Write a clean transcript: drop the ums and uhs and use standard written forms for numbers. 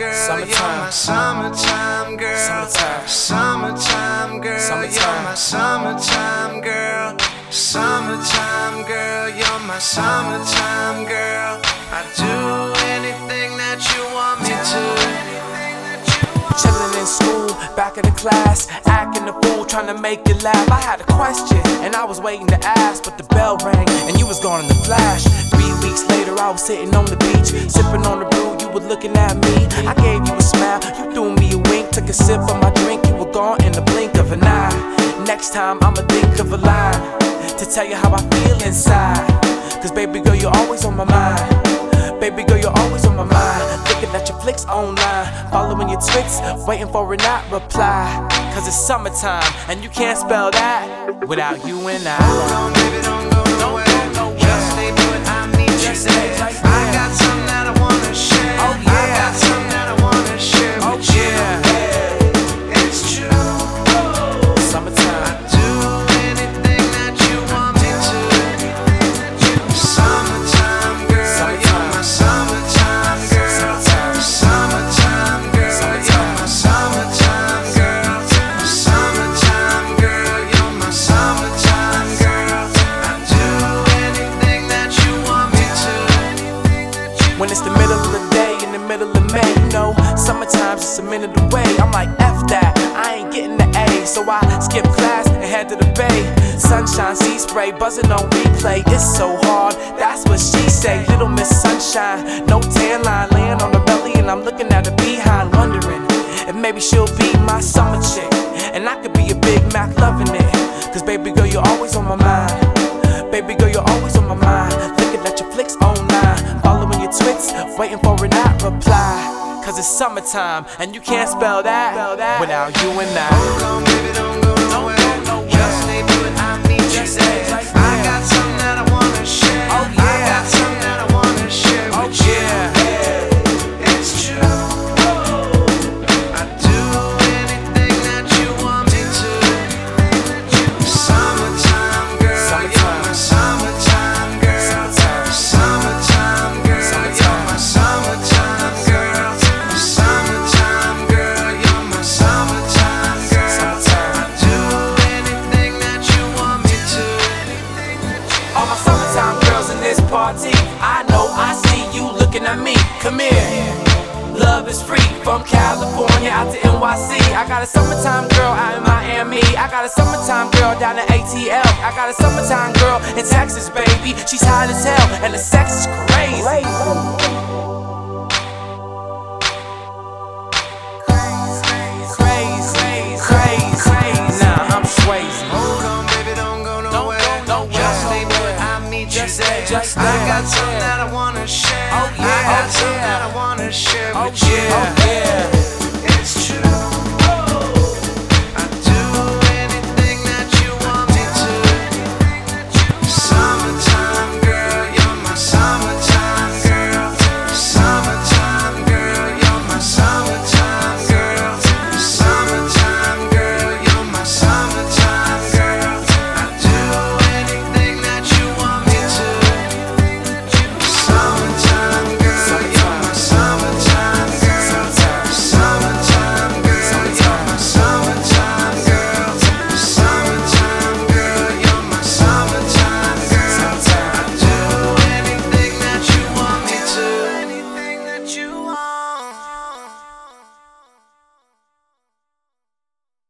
girl. Summertime. You're my summertime girl. Summertime. Summertime girl. Summertime. You're my summertime girl. Summertime girl. You're my summertime girl. I'd do anything that you want me to. Chillin' in school, back in the class, acting the fool, trying to make you laugh. I had a question, and I was waiting to ask, but the bell rang, and you was gone in the flash. 3 weeks later, I was sitting on the beach, sipping on the brew, you were looking at me. I gave you a smile, you threw me a wink, took a sip of my drink, you were gone in the blink of an eye. Next time, I'ma think of a line to tell you how I feel inside. Cause baby girl, you're always on my mind. Baby girl, you're always on my mind. Looking at your flicks online, following your tweets, waiting for a not reply. Cause it's summertime, and you can't spell that without you and I. Hold on, baby, don't go nowhere. Just stay put, I need you there. I got something that I wanna share. Oh yeah. I got something that I wanna share with you. Yeah. It's true. Summertime. I'd do anything that you want me to. Summertime girl, you're my summertime girl. Summertime girl, you're my summertime girl. Summertime girl, you're my summertime girl. I'd do anything that you want me to. When it's the middle of the day, in the middle of May, you know, summertime's just a minute away. I'm like, F that, I ain't getting the A. So I skip class and head to the bay. Sunshine, sea spray, buzzing on replay. It's so hard, that's what she say. Little Miss Sunshine, no tan line, laying on her belly, and I'm looking at her behind, wondering if maybe she'll be my summer chick, and I could be a Big Mac loving it. Cause baby girl, you're always on my mind. Baby girl, you're always on my mind. Looking at your flicks online, following your tweets, waiting for a not reply. Cause it's summertime, and you can't spell that without you and I. Hold on, baby, don't go nowhere. Just stay put, I need you there. I got something that I wanna share. Oh yeah. I got something that I wanna share with you. Yeah. It's true. I'd do anything that you want me to. Summertime girl, you're my summertime girl. Summertime girl, you're my summertime girl. Summertime girl, you're my summertime girl. I'd do anything that you want me to. All my summertime girls in this party, I know I see you looking at me. Come here. Love is free from California out to NYC. I got a summertime girl out in Miami. I got a summertime girl down in ATL. I got a summertime girl in Texas, baby. She's hot as hell and the sex is crazy. Crazy. Nah, I'm Swayze. Hold on, baby, don't go nowhere. Just stay put, I meet you there. Just I there. got something that I wanna share. Oh, yeah. I got Oh, something yeah. that I wanna share Oh with you. yeah. It's true.